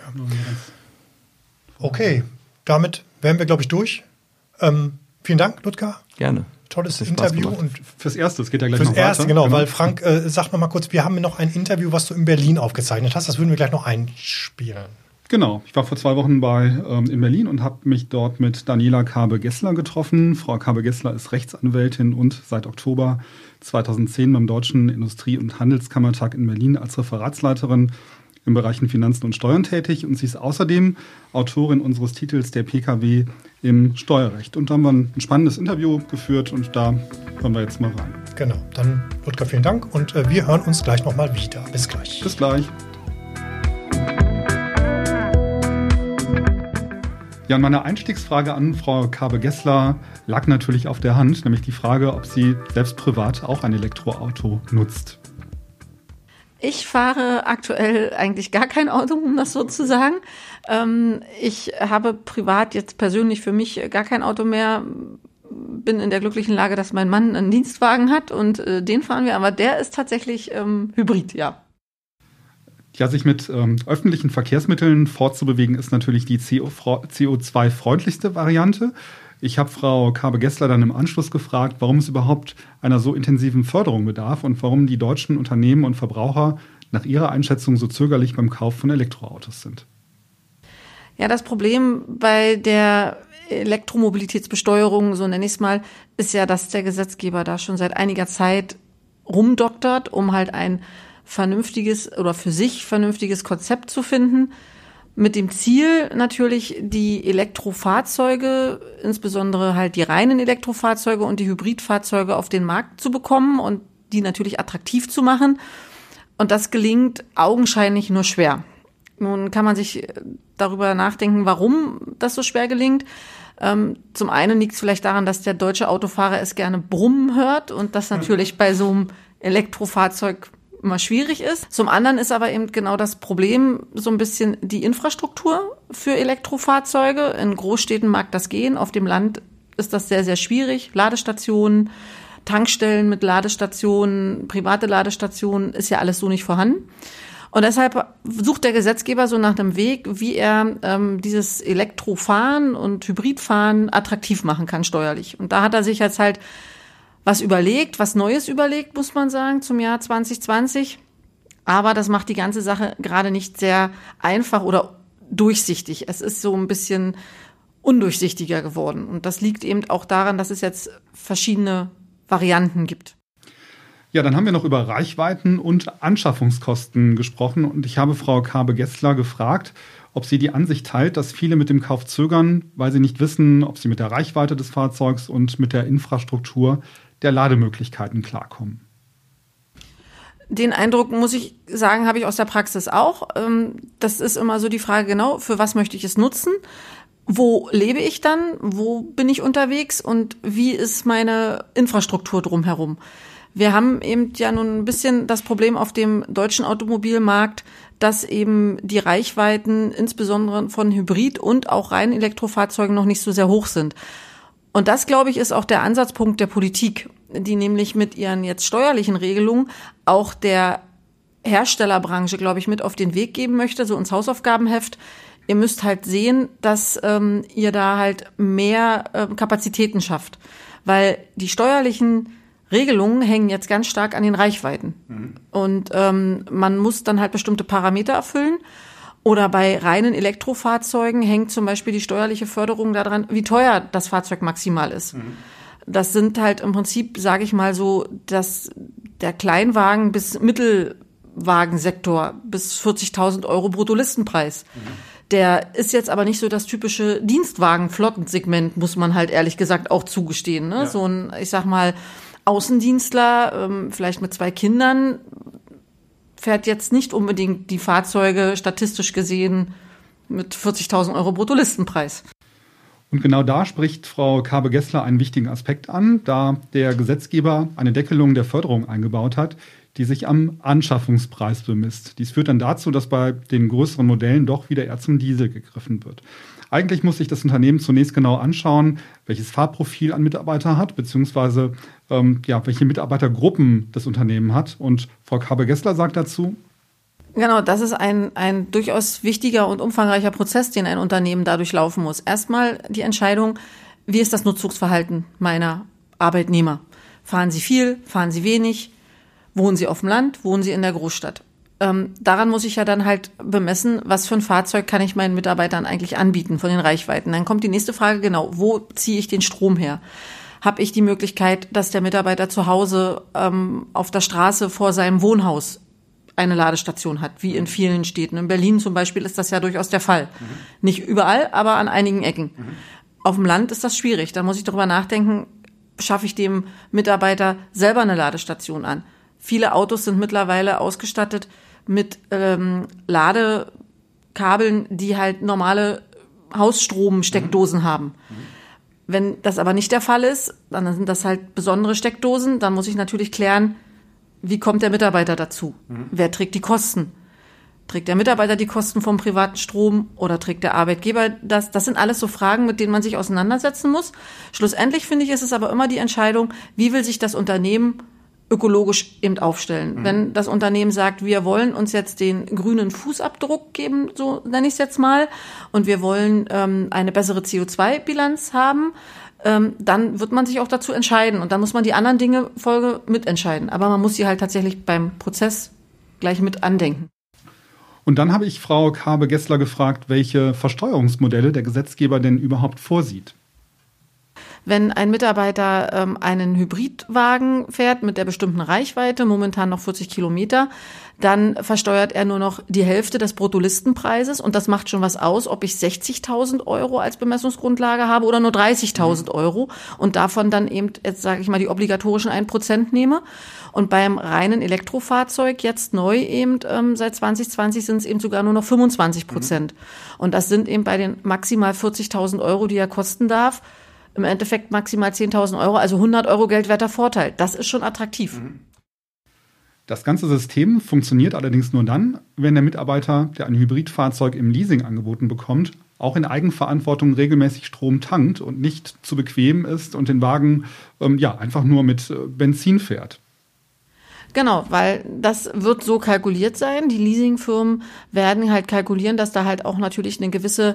Okay, damit wären wir, glaube ich, durch. Vielen Dank, Ludger. Gerne. Tolles Interview. Und fürs Erste, es geht ja gleich fürs noch weiter. Erste, genau, weil Frank, sag noch mal kurz, wir haben noch ein Interview, was du in Berlin aufgezeichnet hast. Das würden wir gleich noch einspielen. Genau, ich war vor 2 Wochen in Berlin und habe mich dort mit Daniela Kabe-Gessler getroffen. Frau Kabe-Gessler ist Rechtsanwältin und seit Oktober 2010 beim Deutschen Industrie- und Handelskammertag in Berlin als Referatsleiterin im Bereichen Finanzen und Steuern tätig. Und sie ist außerdem Autorin unseres Titels Der PKW im Steuerrecht. Und da haben wir ein spannendes Interview geführt und da hören wir jetzt mal rein. Genau, dann Ludger, vielen Dank und wir hören uns gleich nochmal wieder. Bis gleich. Bis gleich. Ja, und meine Einstiegsfrage an Frau Kabe-Gessler lag natürlich auf der Hand, nämlich die Frage, ob sie selbst privat auch ein Elektroauto nutzt. Ich fahre aktuell eigentlich gar kein Auto, um das so zu sagen. Ich habe privat jetzt persönlich für mich gar kein Auto mehr. Bin in der glücklichen Lage, dass mein Mann einen Dienstwagen hat und den fahren wir. Aber der ist tatsächlich Hybrid, ja. Ja, sich mit öffentlichen Verkehrsmitteln fortzubewegen, ist natürlich die CO2-freundlichste Variante. Ich habe Frau Kabe-Gessler dann im Anschluss gefragt, warum es überhaupt einer so intensiven Förderung bedarf und warum die deutschen Unternehmen und Verbraucher nach ihrer Einschätzung so zögerlich beim Kauf von Elektroautos sind. Ja, das Problem bei der Elektromobilitätsbesteuerung, so nenne ich es mal, ist ja, dass der Gesetzgeber da schon seit einiger Zeit rumdoktert, um halt ein vernünftiges oder für sich vernünftiges Konzept zu finden, mit dem Ziel natürlich die Elektrofahrzeuge, insbesondere halt die reinen Elektrofahrzeuge und die Hybridfahrzeuge auf den Markt zu bekommen und die natürlich attraktiv zu machen. Und das gelingt augenscheinlich nur schwer. Nun kann man sich darüber nachdenken, warum das so schwer gelingt. Zum einen liegt es vielleicht daran, dass der deutsche Autofahrer es gerne brummen hört und das natürlich bei so einem Elektrofahrzeug immer schwierig ist. Zum anderen ist aber eben genau das Problem so ein bisschen die Infrastruktur für Elektrofahrzeuge. In Großstädten mag das gehen, auf dem Land ist das sehr, sehr schwierig. Ladestationen, Tankstellen mit Ladestationen, private Ladestationen, ist ja alles so nicht vorhanden. Und deshalb sucht der Gesetzgeber so nach einem Weg, wie er dieses Elektrofahren und Hybridfahren attraktiv machen kann steuerlich. Und da hat er sich jetzt halt was Neues überlegt, muss man sagen, zum Jahr 2020. Aber das macht die ganze Sache gerade nicht sehr einfach oder durchsichtig. Es ist so ein bisschen undurchsichtiger geworden. Und das liegt eben auch daran, dass es jetzt verschiedene Varianten gibt. Ja, dann haben wir noch über Reichweiten und Anschaffungskosten gesprochen. Und ich habe Frau Kabe-Gessler gefragt, ob sie die Ansicht teilt, dass viele mit dem Kauf zögern, weil sie nicht wissen, ob sie mit der Reichweite des Fahrzeugs und mit der Infrastruktur der Lademöglichkeiten klarkommen. Den Eindruck, muss ich sagen, habe ich aus der Praxis auch. Das ist immer so die Frage, genau, für was möchte ich es nutzen? Wo lebe ich dann? Wo bin ich unterwegs? Und wie ist meine Infrastruktur drumherum? Wir haben eben ja nun ein bisschen das Problem auf dem deutschen Automobilmarkt, dass eben die Reichweiten insbesondere von Hybrid- und auch reinen Elektrofahrzeugen noch nicht so sehr hoch sind. Und das, glaube ich, ist auch der Ansatzpunkt der Politik, die nämlich mit ihren jetzt steuerlichen Regelungen auch der Herstellerbranche, glaube ich, mit auf den Weg geben möchte, so ins Hausaufgabenheft. Ihr müsst halt sehen, dass ihr da halt mehr Kapazitäten schafft, weil die steuerlichen Regelungen hängen jetzt ganz stark an den Reichweiten. Und man muss dann halt bestimmte Parameter erfüllen. Oder bei reinen Elektrofahrzeugen hängt zum Beispiel die steuerliche Förderung daran, wie teuer das Fahrzeug maximal ist. das sind halt im Prinzip, sage ich mal so, dass der Kleinwagen bis Mittelwagensektor bis 40.000 € Bruttolistenpreis. Der ist jetzt aber nicht so das typische Dienstwagen-Flottensegment, muss man halt ehrlich gesagt auch zugestehen. Ne? Ja. So ein, ich sag mal, Außendienstler, vielleicht mit 2 Kindern, fährt jetzt nicht unbedingt die Fahrzeuge statistisch gesehen mit 40.000 € Bruttolistenpreis. Und genau da spricht Frau Kabe-Gessler einen wichtigen Aspekt an, da der Gesetzgeber eine Deckelung der Förderung eingebaut hat, die sich am Anschaffungspreis bemisst. Dies führt dann dazu, dass bei den größeren Modellen doch wieder eher zum Diesel gegriffen wird. Eigentlich muss sich das Unternehmen zunächst genau anschauen, welches Fahrprofil ein Mitarbeiter hat, beziehungsweise welche Mitarbeitergruppen das Unternehmen hat. Und Frau Kabe-Gessler sagt dazu: Genau, das ist ein durchaus wichtiger und umfangreicher Prozess, den ein Unternehmen dadurch laufen muss. Erstmal die Entscheidung, wie ist das Nutzungsverhalten meiner Arbeitnehmer? Fahren sie viel, fahren sie wenig? Wohnen sie auf dem Land, wohnen sie in der Großstadt? Daran muss ich ja dann halt bemessen, was für ein Fahrzeug kann ich meinen Mitarbeitern eigentlich anbieten von den Reichweiten. Dann kommt die nächste Frage, genau, wo ziehe ich den Strom her? Habe ich die Möglichkeit, dass der Mitarbeiter zu Hause auf der Straße vor seinem Wohnhaus eine Ladestation hat, wie in vielen Städten. In Berlin zum Beispiel ist das ja durchaus der Fall. Nicht überall, aber an einigen Ecken. Auf dem Land ist das schwierig. Da muss ich darüber nachdenken, schaffe ich dem Mitarbeiter selber eine Ladestation an? Viele Autos sind mittlerweile ausgestattet mit Ladekabeln, die halt normale Hausstromsteckdosen haben. Wenn das aber nicht der Fall ist, dann sind das halt besondere Steckdosen. Dann muss ich natürlich klären, wie kommt der Mitarbeiter dazu? Wer trägt die Kosten? Trägt der Mitarbeiter die Kosten vom privaten Strom oder trägt der Arbeitgeber das? Das sind alles so Fragen, mit denen man sich auseinandersetzen muss. Schlussendlich, finde ich, ist es aber immer die Entscheidung, wie will sich das Unternehmen ökologisch eben aufstellen. Wenn das Unternehmen sagt, wir wollen uns jetzt den grünen Fußabdruck geben, so nenne ich es jetzt mal, und wir wollen eine bessere CO2-Bilanz haben, dann wird man sich auch dazu entscheiden. Und dann muss man die anderen Dinge Folge mitentscheiden. Aber man muss sie halt tatsächlich beim Prozess gleich mit andenken. Und dann habe ich Frau Kabe-Gessler gefragt, welche Versteuerungsmodelle der Gesetzgeber denn überhaupt vorsieht. Wenn ein Mitarbeiter einen Hybridwagen fährt mit der bestimmten Reichweite, momentan noch 40 Kilometer, dann versteuert er nur noch die Hälfte des Bruttolistenpreises. Und das macht schon was aus, ob ich 60.000 € als Bemessungsgrundlage habe oder nur 30.000 € und davon dann eben, jetzt sage ich mal, die obligatorischen 1% nehme. Und beim reinen Elektrofahrzeug jetzt neu eben seit 2020 sind es eben sogar nur noch 25%. Und das sind eben bei den maximal 40.000 €, die er kosten darf, im Endeffekt maximal 10.000 €, also 100 € geldwerter Vorteil. Das ist schon attraktiv. Das ganze System funktioniert allerdings nur dann, wenn der Mitarbeiter, der ein Hybridfahrzeug im Leasing angeboten bekommt, auch in Eigenverantwortung regelmäßig Strom tankt und nicht zu bequem ist und den Wagen einfach nur mit Benzin fährt. Genau, weil das wird so kalkuliert sein. Die Leasingfirmen werden halt kalkulieren, dass da halt auch natürlich eine gewisse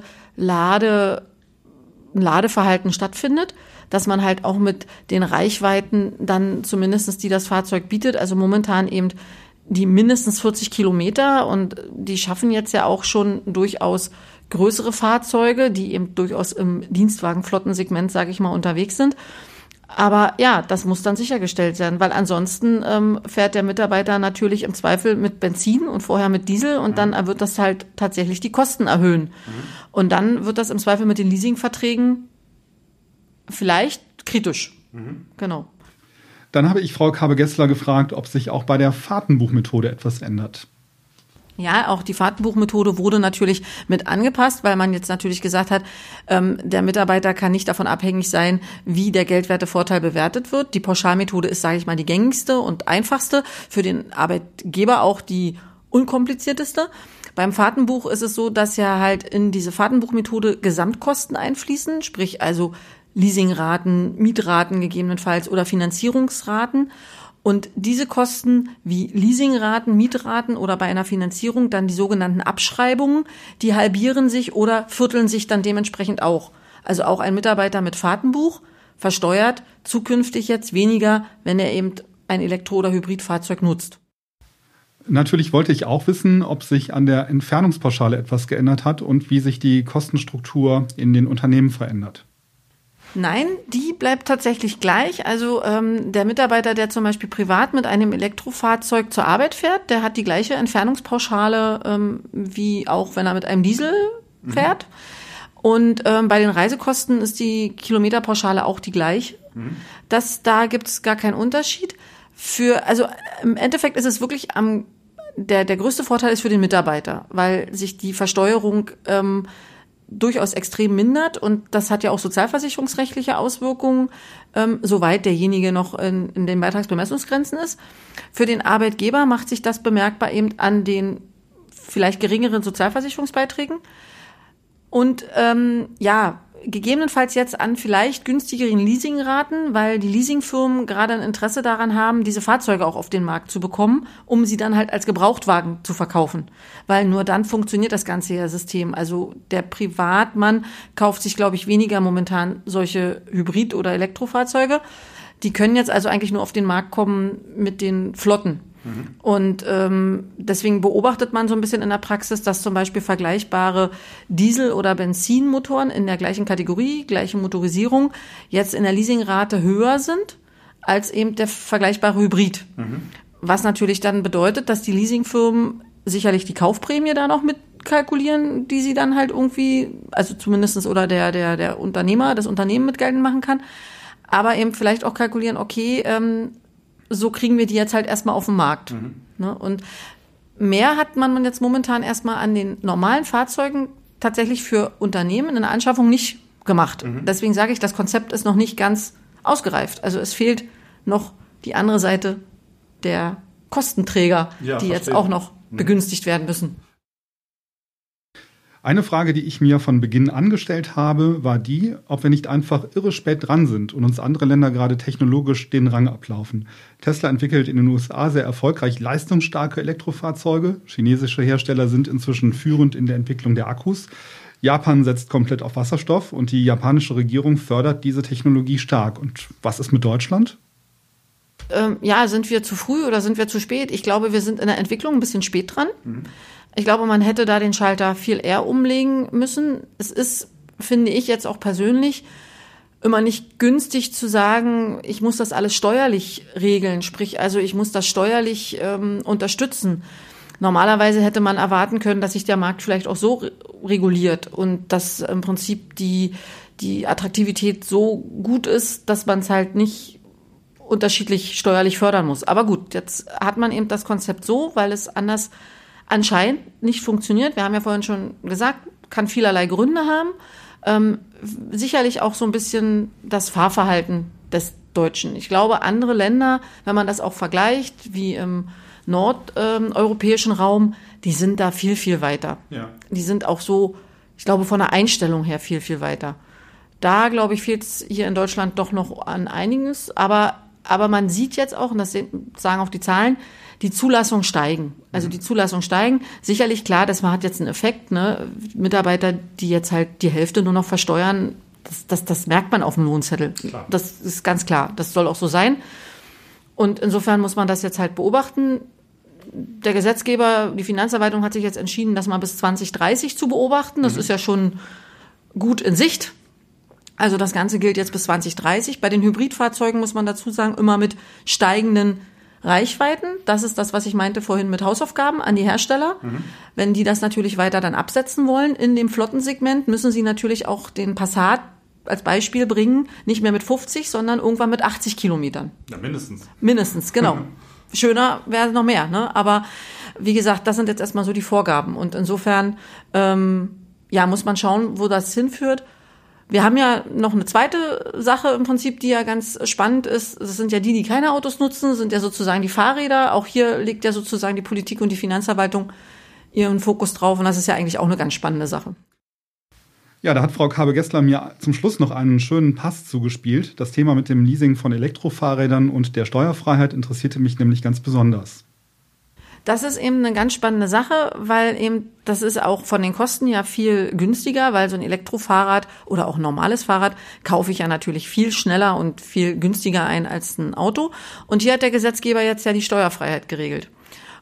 Ladeverhalten stattfindet, dass man halt auch mit den Reichweiten dann zumindest, die das Fahrzeug bietet, also momentan eben die mindestens 40 Kilometer und die schaffen jetzt ja auch schon durchaus größere Fahrzeuge, die eben durchaus im Dienstwagenflottensegment, sage ich mal, unterwegs sind. Aber ja, das muss dann sichergestellt werden, weil ansonsten fährt der Mitarbeiter natürlich im Zweifel mit Benzin und vorher mit Diesel und dann wird das halt tatsächlich die Kosten erhöhen. Und dann wird das im Zweifel mit den Leasingverträgen vielleicht kritisch. Genau. Dann habe ich Frau Kabe-Gessler gefragt, ob sich auch bei der Fahrtenbuchmethode etwas ändert. Ja, auch die Fahrtenbuchmethode wurde natürlich mit angepasst, weil man jetzt natürlich gesagt hat, der Mitarbeiter kann nicht davon abhängig sein, wie der Geldwertevorteil bewertet wird. Die Pauschalmethode ist, sage ich mal, die gängigste und einfachste, für den Arbeitgeber auch die unkomplizierteste. Beim Fahrtenbuch ist es so, dass ja halt in diese Fahrtenbuchmethode Gesamtkosten einfließen, sprich also Leasingraten, Mietraten gegebenenfalls oder Finanzierungsraten. Und diese Kosten wie Leasingraten, Mietraten oder bei einer Finanzierung dann die sogenannten Abschreibungen, die halbieren sich oder vierteln sich dann dementsprechend auch. Also auch ein Mitarbeiter mit Fahrtenbuch versteuert zukünftig jetzt weniger, wenn er eben ein Elektro- oder Hybridfahrzeug nutzt. Natürlich wollte ich auch wissen, ob sich an der Entfernungspauschale etwas geändert hat und wie sich die Kostenstruktur in den Unternehmen verändert. Nein, die bleibt tatsächlich gleich. Also der Mitarbeiter, der zum Beispiel privat mit einem Elektrofahrzeug zur Arbeit fährt, der hat die gleiche Entfernungspauschale wie auch wenn er mit einem Diesel fährt. Und bei den Reisekosten ist die Kilometerpauschale auch die gleiche. Da gibt es gar keinen Unterschied. Also im Endeffekt ist es wirklich der größte Vorteil ist für den Mitarbeiter, weil sich die Versteuerung durchaus extrem mindert und das hat ja auch sozialversicherungsrechtliche Auswirkungen, soweit derjenige noch in den Beitragsbemessungsgrenzen ist. Für den Arbeitgeber macht sich das bemerkbar eben an den vielleicht geringeren Sozialversicherungsbeiträgen und gegebenenfalls jetzt an vielleicht günstigeren Leasingraten, weil die Leasingfirmen gerade ein Interesse daran haben, diese Fahrzeuge auch auf den Markt zu bekommen, um sie dann halt als Gebrauchtwagen zu verkaufen. Weil nur dann funktioniert das ganze System. Also der Privatmann kauft sich, glaube ich, weniger momentan solche Hybrid- oder Elektrofahrzeuge. Die können jetzt also eigentlich nur auf den Markt kommen mit den Flotten. Und deswegen beobachtet man so ein bisschen in der Praxis, dass zum Beispiel vergleichbare Diesel- oder Benzinmotoren in der gleichen Kategorie, gleiche Motorisierung, jetzt in der Leasingrate höher sind als eben der vergleichbare Hybrid. Was natürlich dann bedeutet, dass die Leasingfirmen sicherlich die Kaufprämie da noch mit kalkulieren, die sie dann halt irgendwie, also zumindestens oder der Unternehmer, das Unternehmen mit geltend machen kann, aber eben vielleicht auch kalkulieren, okay, so kriegen wir die jetzt halt erstmal auf den Markt. Ne? Und mehr hat man jetzt momentan erstmal an den normalen Fahrzeugen tatsächlich für Unternehmen in der Anschaffung nicht gemacht. Deswegen sage ich, das Konzept ist noch nicht ganz ausgereift. Also es fehlt noch die andere Seite der Kostenträger, die jetzt auch noch begünstigt werden müssen. Eine Frage, die ich mir von Beginn an gestellt habe, war die, ob wir nicht einfach irre spät dran sind und uns andere Länder gerade technologisch den Rang ablaufen. Tesla entwickelt in den USA sehr erfolgreich leistungsstarke Elektrofahrzeuge. Chinesische Hersteller sind inzwischen führend in der Entwicklung der Akkus. Japan setzt komplett auf Wasserstoff und die japanische Regierung fördert diese Technologie stark. Und was ist mit Deutschland? Sind wir zu früh oder sind wir zu spät? Ich glaube, wir sind in der Entwicklung ein bisschen spät dran. Ich glaube, man hätte da den Schalter viel eher umlegen müssen. Es ist, finde ich jetzt auch persönlich, immer nicht günstig zu sagen, ich muss das alles steuerlich regeln. Sprich, also ich muss das steuerlich unterstützen. Normalerweise hätte man erwarten können, dass sich der Markt vielleicht auch so reguliert und dass im Prinzip die Attraktivität so gut ist, dass man es halt nicht unterschiedlich steuerlich fördern muss. Aber gut, jetzt hat man eben das Konzept so, weil es anders anscheinend nicht funktioniert. Wir haben ja vorhin schon gesagt, kann vielerlei Gründe haben. Sicherlich auch so ein bisschen das Fahrverhalten des Deutschen. Ich glaube, andere Länder, wenn man das auch vergleicht, wie im nordeuropäischen Raum, die sind da viel, viel weiter. Ja. Die sind auch so, ich glaube, von der Einstellung her viel, viel weiter. Da, glaube ich, fehlt es hier in Deutschland doch noch an einiges. Aber man sieht jetzt auch, und das sagen auch die Zahlen, die Zulassungen steigen. Also die Zulassungen steigen. Sicherlich klar, das hat jetzt einen Effekt. Ne? Mitarbeiter, die jetzt halt die Hälfte nur noch versteuern, das merkt man auf dem Lohnzettel. Klar. Das ist ganz klar. Das soll auch so sein. Und insofern muss man das jetzt halt beobachten. Der Gesetzgeber, die Finanzverwaltung hat sich jetzt entschieden, das mal bis 2030 zu beobachten. Das ist ja schon gut in Sicht. Also das Ganze gilt jetzt bis 2030. Bei den Hybridfahrzeugen muss man dazu sagen, immer mit steigenden Reichweiten. Das ist das, was ich meinte vorhin mit Hausaufgaben an die Hersteller. Wenn die das natürlich weiter dann absetzen wollen in dem Flottensegment, müssen sie natürlich auch den Passat als Beispiel bringen, nicht mehr mit 50, sondern irgendwann mit 80 Kilometern. Ja, mindestens. Mindestens, genau. Schöner wäre noch mehr, ne? Aber wie gesagt, das sind jetzt erstmal so die Vorgaben. Und insofern muss man schauen, wo das hinführt. Wir haben ja noch eine zweite Sache im Prinzip, die ja ganz spannend ist. Das sind ja die keine Autos nutzen, sind ja sozusagen die Fahrräder. Auch hier legt ja sozusagen die Politik und die Finanzverwaltung ihren Fokus drauf. Und das ist ja eigentlich auch eine ganz spannende Sache. Ja, da hat Frau Kabe-Gessler mir zum Schluss noch einen schönen Pass zugespielt. Das Thema mit dem Leasing von Elektrofahrrädern und der Steuerfreiheit interessierte mich nämlich ganz besonders. Das ist eben eine ganz spannende Sache, weil eben das ist auch von den Kosten ja viel günstiger, weil so ein Elektrofahrrad oder auch ein normales Fahrrad kaufe ich ja natürlich viel schneller und viel günstiger ein als ein Auto. Und hier hat der Gesetzgeber jetzt ja die Steuerfreiheit geregelt.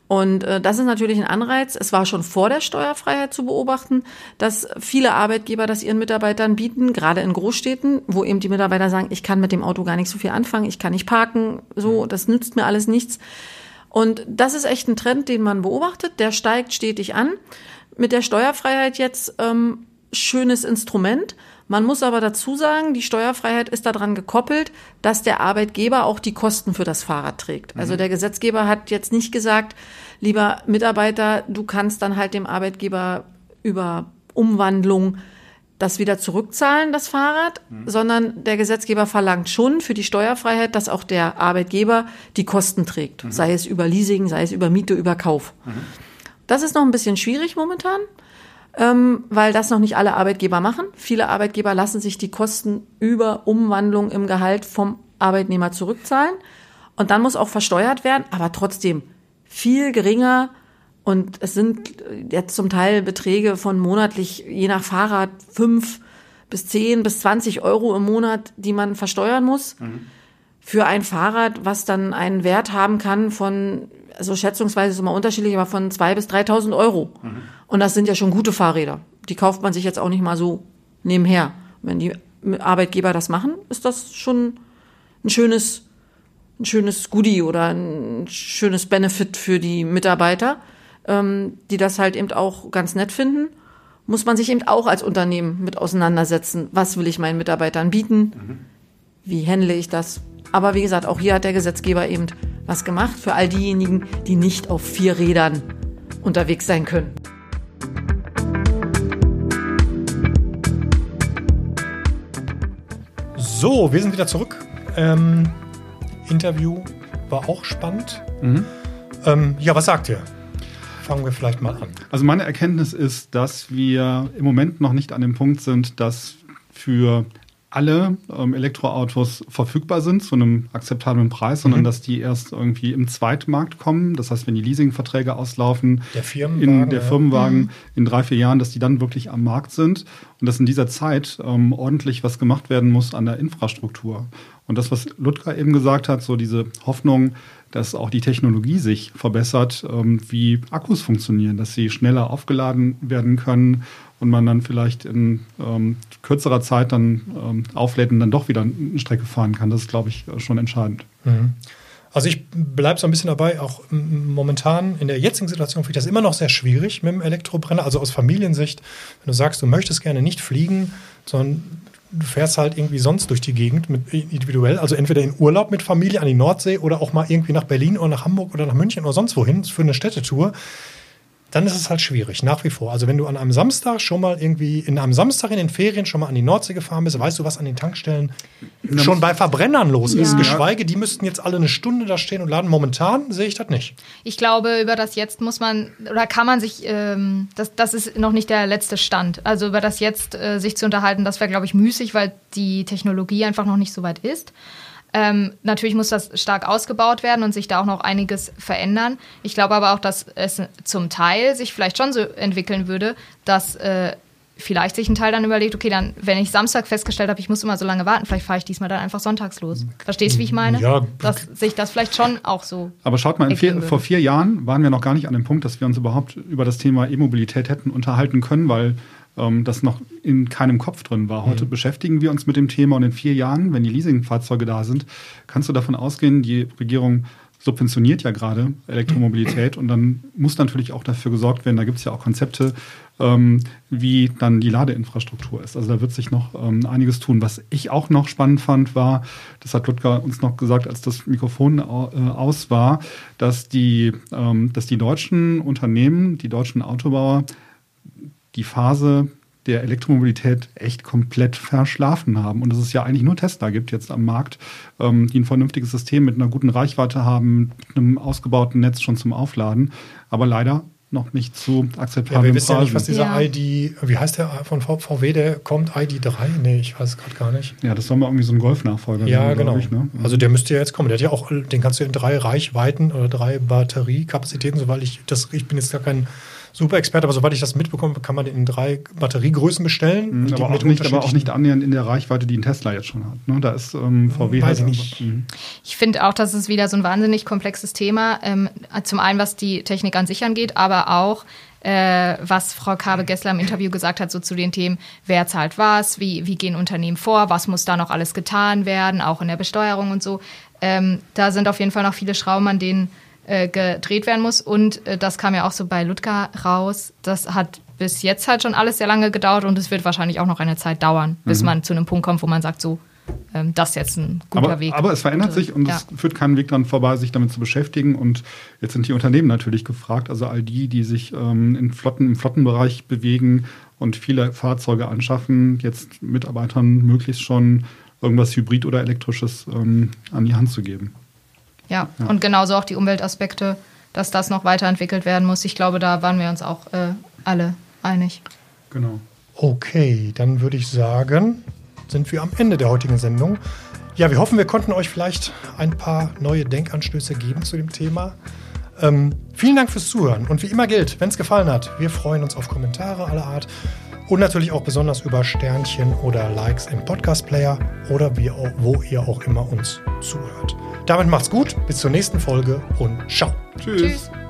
Und das ist natürlich ein Anreiz. Es war schon vor der Steuerfreiheit zu beobachten, dass viele Arbeitgeber das ihren Mitarbeitern bieten, gerade in Großstädten, wo eben die Mitarbeiter sagen, ich kann mit dem Auto gar nicht so viel anfangen, ich kann nicht parken, so, das nützt mir alles nichts. Und das ist echt ein Trend, den man beobachtet, der steigt stetig an. Mit der Steuerfreiheit jetzt schönes Instrument. Man muss aber dazu sagen, die Steuerfreiheit ist daran gekoppelt, dass der Arbeitgeber auch die Kosten für das Fahrrad trägt. Also der Gesetzgeber hat jetzt nicht gesagt, lieber Mitarbeiter, du kannst dann halt dem Arbeitgeber über Umwandlung das wieder zurückzahlen, das Fahrrad, sondern der Gesetzgeber verlangt schon für die Steuerfreiheit, dass auch der Arbeitgeber die Kosten trägt. Sei es über Leasing, sei es über Miete, über Kauf. Das ist noch ein bisschen schwierig momentan. Weil das noch nicht alle Arbeitgeber machen. Viele Arbeitgeber lassen sich die Kosten über Umwandlung im Gehalt vom Arbeitnehmer zurückzahlen. Und dann muss auch versteuert werden, aber trotzdem viel geringer. Und es sind jetzt zum Teil Beträge von monatlich, je nach Fahrrad, 5 bis 10 bis 20 Euro im Monat, die man versteuern muss. Für ein Fahrrad, was dann einen Wert haben kann von, also schätzungsweise ist es immer unterschiedlich, aber von 2.000 bis 3.000 Euro. Und das sind ja schon gute Fahrräder. Die kauft man sich jetzt auch nicht mal so nebenher. Wenn die Arbeitgeber das machen, ist das schon ein schönes Goodie oder ein schönes Benefit für die Mitarbeiter, die das halt eben auch ganz nett finden. Muss man sich eben auch als Unternehmen mit auseinandersetzen. Was will ich meinen Mitarbeitern bieten? Wie handle ich das? Aber wie gesagt, auch hier hat der Gesetzgeber eben was gemacht für all diejenigen, die nicht auf 4 Rädern unterwegs sein können. So, wir sind wieder zurück. Interview war auch spannend. Ja, was sagt ihr? Fangen wir vielleicht mal an. Also meine Erkenntnis ist, dass wir im Moment noch nicht an dem Punkt sind, dass für alle Elektroautos verfügbar sind zu einem akzeptablen Preis, sondern dass die erst irgendwie im Zweitmarkt kommen. Das heißt, wenn die Leasingverträge auslaufen, der Firmenwagen in 3-4 Jahren, dass die dann wirklich am Markt sind und dass in dieser Zeit ordentlich was gemacht werden muss an der Infrastruktur. Und das, was Ludger eben gesagt hat, so diese Hoffnung, dass auch die Technologie sich verbessert, wie Akkus funktionieren, dass sie schneller aufgeladen werden können und man dann vielleicht in kürzerer Zeit dann auflädt und dann doch wieder eine Strecke fahren kann. Das ist, glaube ich, schon entscheidend. Also ich bleibe so ein bisschen dabei, auch momentan in der jetzigen Situation finde ich das immer noch sehr schwierig mit dem Elektrobrenner, also aus Familiensicht, wenn du sagst, du möchtest gerne nicht fliegen, sondern du fährst halt irgendwie sonst durch die Gegend individuell, also entweder in Urlaub mit Familie an die Nordsee oder auch mal irgendwie nach Berlin oder nach Hamburg oder nach München oder sonst wohin für eine Städtetour, dann ist es halt schwierig, nach wie vor. Also wenn du an einem Samstag schon mal irgendwie, in einem Samstag in den Ferien schon mal an die Nordsee gefahren bist, weißt du, was an den Tankstellen schon bei Verbrennern los ist. Geschweige, die müssten jetzt alle eine Stunde da stehen und laden. Momentan sehe ich das nicht. Ich glaube, über das Jetzt muss man, oder kann man sich, das ist noch nicht der letzte Stand. Also über das Jetzt sich zu unterhalten, das wäre, glaube ich, müßig, weil die Technologie einfach noch nicht so weit ist. Natürlich muss das stark ausgebaut werden und sich da auch noch einiges verändern. Ich glaube aber auch, dass es zum Teil sich vielleicht schon so entwickeln würde, dass vielleicht sich ein Teil dann überlegt, okay, dann, wenn ich Samstag festgestellt habe, ich muss immer so lange warten, vielleicht fahre ich diesmal dann einfach sonntags los. Verstehst du, wie ich meine? Ja. Dass sich das vielleicht schon auch so. Aber schaut mal, vor 4 Jahren waren wir noch gar nicht an dem Punkt, dass wir uns überhaupt über das Thema E-Mobilität hätten unterhalten können, weil das noch in keinem Kopf drin war. Heute beschäftigen wir uns mit dem Thema und in 4 Jahren, wenn die Leasingfahrzeuge da sind, kannst du davon ausgehen, die Regierung subventioniert ja gerade Elektromobilität und dann muss natürlich auch dafür gesorgt werden, da gibt es ja auch Konzepte, wie dann die Ladeinfrastruktur ist. Also da wird sich noch einiges tun. Was ich auch noch spannend fand, war, das hat Ludger uns noch gesagt, als das Mikrofon aus war, dass die deutschen Unternehmen, die deutschen Autobauer die Phase der Elektromobilität echt komplett verschlafen haben. Und dass es ja eigentlich nur Tesla gibt jetzt am Markt, die ein vernünftiges System mit einer guten Reichweite haben, mit einem ausgebauten Netz schon zum Aufladen, aber leider noch nicht zu akzeptablen wir wissen ja nicht, was Preisen. dieser ID, wie heißt der von VW, der kommt, ID3? Nee, ich weiß es gerade gar nicht. Ja, das soll mal irgendwie so ein Golf-Nachfolger Ja, sein, genau. Ich, ne? Also der müsste ja jetzt kommen. Der hat ja auch, den kannst du in 3 Reichweiten oder 3 Batteriekapazitäten, soweit ich bin jetzt gar kein super Experte, aber soweit ich das mitbekomme, kann man den in 3 Batteriegrößen bestellen. Aber auch nicht annähernd in der Reichweite, die ein Tesla jetzt schon hat. Ne? Da ist VW weiß ich nicht. Ich finde auch, das ist wieder so ein wahnsinnig komplexes Thema. Zum einen, was die Technik an sich angeht, aber auch was Frau Kabe-Gessler im Interview gesagt hat, so zu den Themen, wer zahlt was, wie gehen Unternehmen vor, was muss da noch alles getan werden, auch in der Besteuerung und so. Da sind auf jeden Fall noch viele Schrauben, an denen gedreht werden muss. Und das kam ja auch so bei Ludger raus. Das hat bis jetzt halt schon alles sehr lange gedauert und es wird wahrscheinlich auch noch eine Zeit dauern, bis man zu einem Punkt kommt, wo man sagt, so, das ist jetzt ein guter Weg. Aber es verändert sich und es führt keinen Weg dran vorbei, sich damit zu beschäftigen. Und jetzt sind die Unternehmen natürlich gefragt, also all die sich im Flottenbereich bewegen und viele Fahrzeuge anschaffen, jetzt Mitarbeitern möglichst schon irgendwas Hybrid- oder Elektrisches an die Hand zu geben. Ja, und genauso auch die Umweltaspekte, dass das noch weiterentwickelt werden muss. Ich glaube, da waren wir uns auch alle einig. Genau. Okay, dann würde ich sagen, sind wir am Ende der heutigen Sendung. Ja, wir hoffen, wir konnten euch vielleicht ein paar neue Denkanstöße geben zu dem Thema. Vielen Dank fürs Zuhören. Und wie immer gilt, wenn es gefallen hat, wir freuen uns auf Kommentare aller Art und natürlich auch besonders über Sternchen oder Likes im Podcast-Player oder wo ihr auch immer uns zuhört. Damit macht's gut, bis zur nächsten Folge und ciao. Tschüss.